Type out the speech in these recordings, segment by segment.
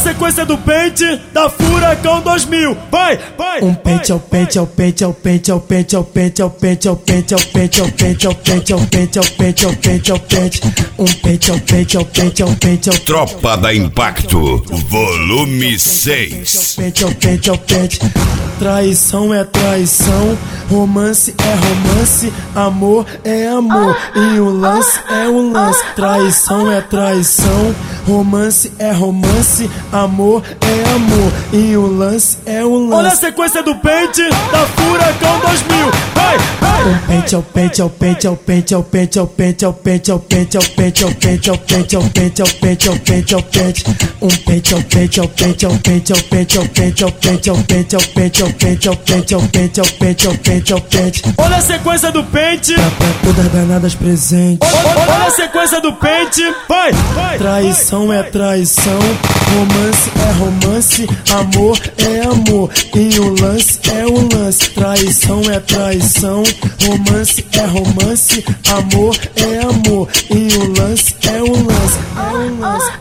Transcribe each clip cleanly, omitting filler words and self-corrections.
sequência do pente da Furacão 2000. Vai, vai. Um pente ao pente ao pente ao pente ao pente ao pente ao pente ao pente ao pente ao pente ao pente ao pente ao pente ao pente ao pente. Um pente ao pente ao pente ao pente ao Tropa da Impacto, volume 6. pente ao pente ao pente. Traição é traição, romance é romance, amor é amor e o lance é o lance. Traição é traição, romance é romance, amor é amor e o lance é o lance. Olha a sequência do pente da Furacão 2000. Vai, vai. Um pente ao pente ao pente ao pente ao pente ao pente ao pente ao pente ao pente ao pente ao pente ao pente ao pente ao pente ao pente. Um pente ao pente ao pente ao pente ao pente ao pente ao pente ao pente ao pente ao pente ao pente ao pente ao pente ao pente ao pente. Olha a sequência do pente. Pra todas danadas presentes. Olha a sequência do pente. Vai, vai. Traição é traição, romance é romance, amor é amor e o lance é o lance. Traição é traição, romance é romance, amor é amor e o lance é o lance. É o lance.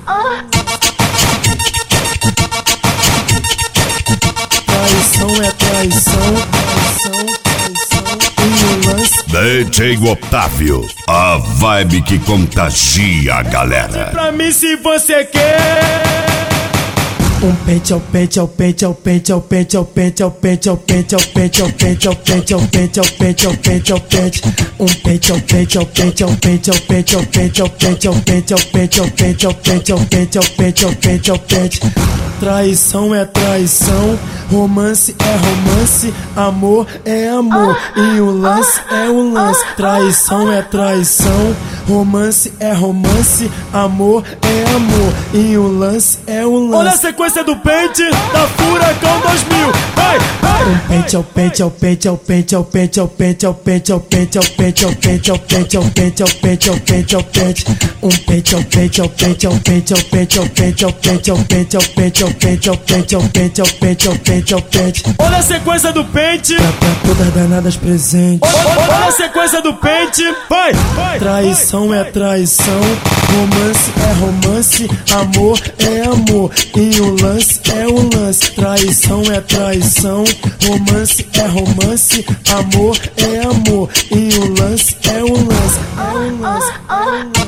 Traição é traição, traição, traição e o lance. DJ Otávio, a vibe que contagia a galera. Pra mim se você quer. Um pente ao pente ao pente ao pente ao pente ao pente ao pente ao pente ao pente ao pente ao pente ao pente ao pente ao pente ao pente. Um pente ao pente ao pente ao pente ao pente ao pente ao pente ao pente ao pente ao pente ao pente ao pente ao pente ao pente ao pente. Traição é traição, romance é romance, amor é amor e o lance é o lance. Traição é traição, romance é romance, amor é amor e o lance é o lance. Olha a sequência do pente da Furacão 2000. Vai, vai. Um pente ao pente ao pente ao pente ao pente ao pente ao pente ao pente ao pente ao pente ao pente ao pente ao pente ao pente ao pente. Um pente ao pente ao pente ao pente ao pente ao pente ao pente ao pente ao pente ao pente ao pente ao pente ao pente ao pente ao pente. Olha a sequência do pente. Pra todas danadas presentes. Olha a sequência do pente. Vai, vai. Traição é traição, romance é romance, amor é amor e o lance é o lance. Traição é traição, romance é romance, amor é amor e o lance é o lance. É o lance.